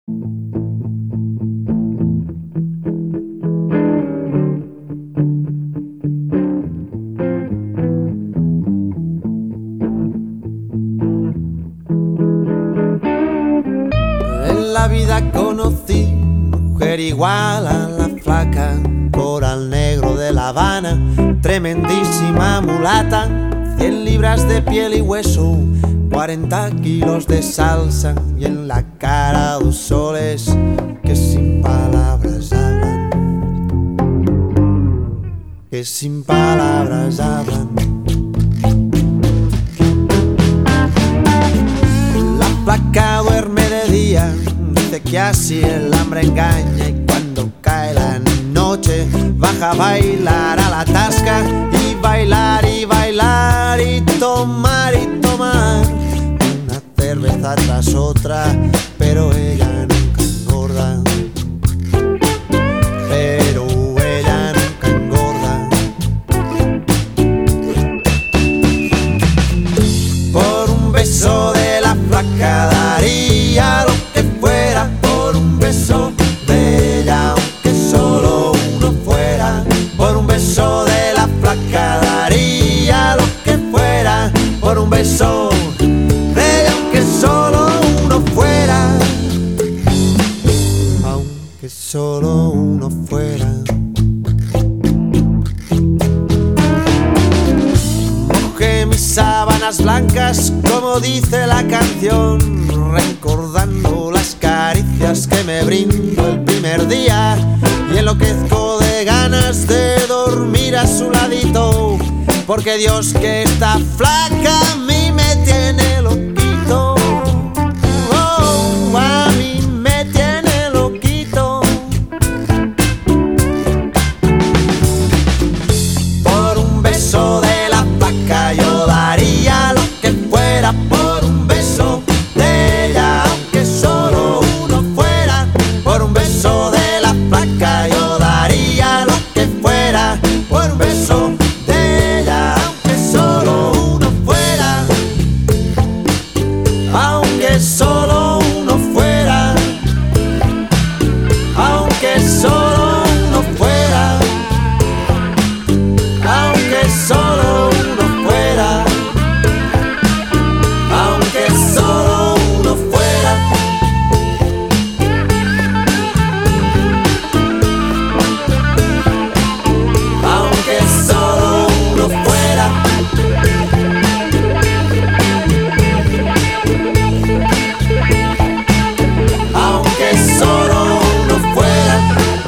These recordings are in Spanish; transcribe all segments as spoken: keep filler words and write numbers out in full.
En la vida conocí mujer igual a la flaca, coral negro de La Habana, tremendísima mulata, cien libras de piel y hueso, cuarenta kilos de salsa y en la cara dos soles que sin palabras hablan, que sin palabras hablan. La flaca duerme de día, dice que así el hambre engaña, y cuando cae la noche baja a bailar a la tasca, y bailar y bailar y tomar y tomar una cerveza tras otra, pero ella nunca engorda, pero ella nunca engorda. Por un beso de la flaca daría lo que fuera, por un beso de ella aunque solo uno fuera, por un beso de la flaca daría lo que fuera, por un beso de ella aunque solo uno fuera, aunque solo uno fuera. Mojé mis sábanas blancas, como dice la canción, recordando las caricias que me brindó el primer día, y enloquezco de ganas de dormir a su ladito, porque Dios que esta flaca a mí me tiene loquito, oh, a mí me tiene loquito. Por un beso de la flaca yo daría lo que fuera, por un beso de ella aunque solo uno fuera, por un beso de la flaca yo daría lo que fuera, por un beso de ella aunque solo uno fuera, aunque solo uno fuera, aunque solo uno fuera, aunque solo uno fuera, aunque solo uno fuera. Aunque solo uno fuera, aunque solo uno fuera,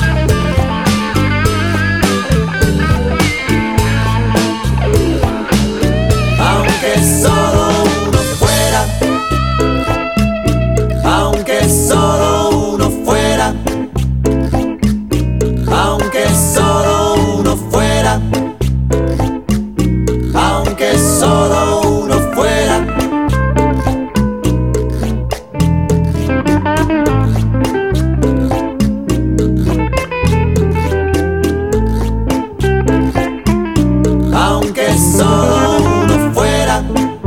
aunque solo uno fuera, aunque solo uno fuera, aunque solo uno fuera, aunque solo uno fuera. Aunque solo uno fuera,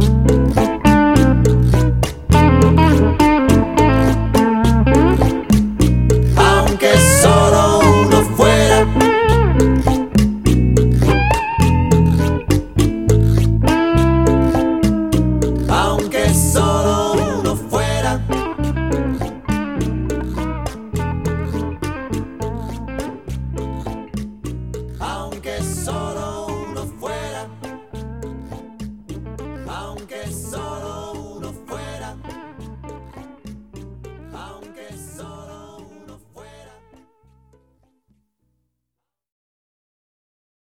aunque solo uno fuera, aunque solo uno fuera, aunque solo uno fuera, aunque solo